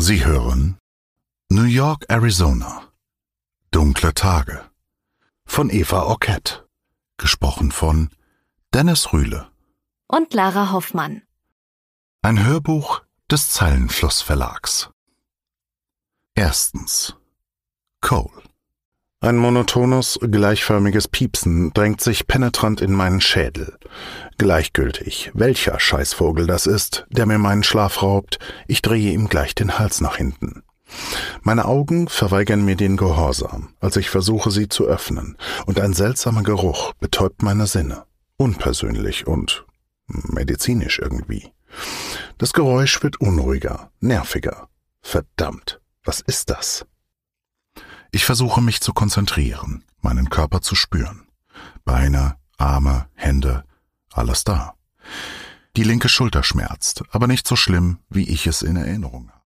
Sie hören New York, Arizona. Dunkle Tage von Eva Orkett. Gesprochen von Dennis Rühle und Lara Hoffmann. Ein Hörbuch des Zeilenfluss Verlags. Erstens. Cole. Ein monotones, gleichförmiges Piepsen drängt sich penetrant in meinen Schädel. Gleichgültig, welcher Scheißvogel das ist, der mir meinen Schlaf raubt, ich drehe ihm gleich den Hals nach hinten. Meine Augen verweigern mir den Gehorsam, als ich versuche, sie zu öffnen, und ein seltsamer Geruch betäubt meine Sinne, unpersönlich und medizinisch irgendwie. Das Geräusch wird unruhiger, nerviger. Verdammt, was ist das? Ich versuche mich zu konzentrieren, meinen Körper zu spüren. Beine, Arme, Hände, alles da. Die linke Schulter schmerzt, aber nicht so schlimm, wie ich es in Erinnerung habe.